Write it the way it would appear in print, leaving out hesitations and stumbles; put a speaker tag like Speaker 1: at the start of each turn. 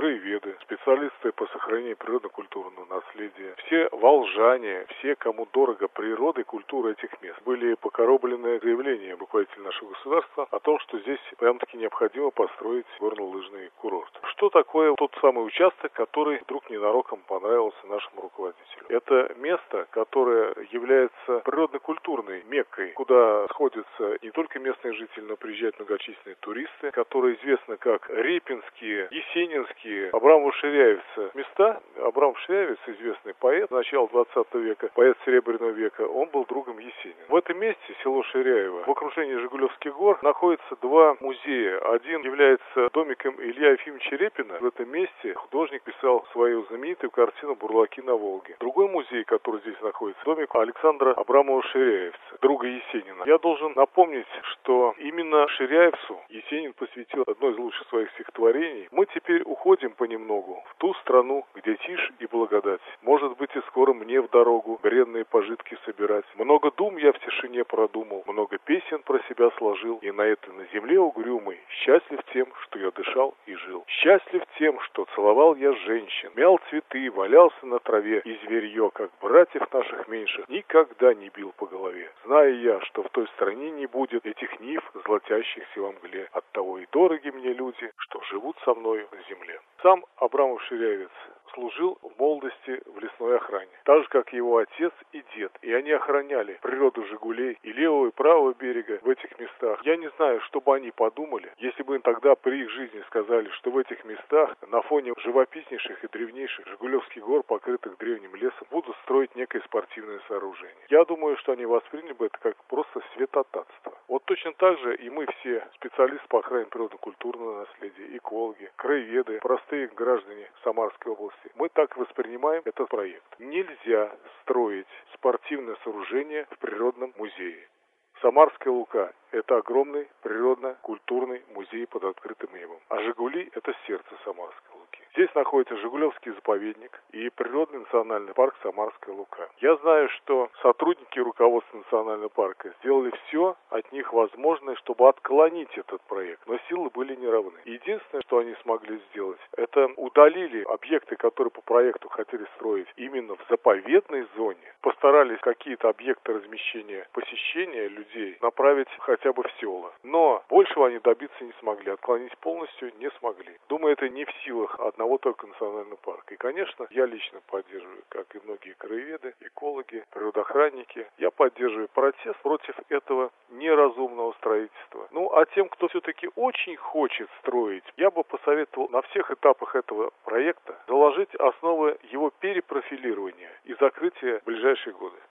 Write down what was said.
Speaker 1: краеведы, специалисты по сохранению природно-культурного наследия, все волжане, все, кому дорого природа и культура этих мест, были покороблены заявлением руководителя нашего государства о том, что здесь прям-таки необходимо построить горнолыжный курорт. Что такое тот самый участок, который вдруг ненароком понравился нашему руководителю? Это место, которое является природно-культурной меккой, куда сходятся не только местные жители, но приезжают многочисленные туристы, которые известны как Репинские, Есенинские, Абрамово-Ширяевцы места. Абрамов-Ширяевец, известный поэт начала 20 века, поэт Серебряного века, он был другом Есенина. В этом месте, село Ширяево, в окружении Жигулевских гор, находятся два музея. Один является домиком Илья Ефимовича Репина. В этом месте художник писал свою знаменитую картину «Бурлаки на Волге». Другой музей, который здесь находится, домик Александра Абрамова-Ширяевца, друга Есенина. Я должен напомнить, что именно Ширяевцу Есенин посвятил одно из лучших своих стихотворений. Мы теперь уходим понемногу в ту страну, где тишь и благодать. Может быть, и скоро мне в дорогу бренные пожитки собирать. Много дум я в тишине продумал, много песен про себя сложил, и на этой на земле угрюмой счастлив тем, что я дышал и жил. Счастлив тем, что целовал я женщин, мял цветы, валялся на траве, и зверье, как братьев наших меньших, никогда не бил по голове. Зная я, что в той стране не будет этих нив, золотящихся во мгле. Оттого и дороги мне люди, что живут со мною на земле. Сам Абрамов-Ширяевец служил в молодости в лесной охране, так же, как его отец и дед. И они охраняли природу Жигулей и левого и правого берега в этих местах. Я не знаю, что бы они подумали, если бы им тогда при их жизни сказали, что в этих местах, на фоне живописнейших и древнейших Жигулевских гор, покрытых древним лесом, будут строить некое спортивное сооружение. Я думаю, что они восприняли бы это как просто святотатство. Вот точно так же и мы все, специалисты по охране природно-культурного наследия, экологи, краеведы, простые граждане Самарской области, мы так воспринимаем этот проект. Нельзя строить спортивное сооружение в природном музее. Самарская Лука – это огромный природно-культурный музей под открытым небом. А Жигули – это сердце Самарской Луки. Здесь находится Жигулевский заповедник и природный национальный парк Самарская Лука. Я знаю, что сотрудники руководства национального парка сделали все от них возможное, чтобы отклонить этот проект, но силы были неравны. Единственное, что они смогли сделать, это удалили объекты, которые по проекту хотели строить именно в заповедной зоне, постарались какие-то объекты размещения, посещения людей направить хотя бы в села. Но большего они добиться не смогли, отклонить полностью не смогли. Думаю, это не в силах одного только национального парка. И, конечно, я лично поддерживаю, как и многие краеведы, экологи, природоохранники, я поддерживаю протест против этого неразумного строительства. Ну, а тем, кто все-таки очень хочет строить, я бы посоветовал на всех этапах этого проекта заложить основы его перепрофилирования и закрытия в ближайшие годы.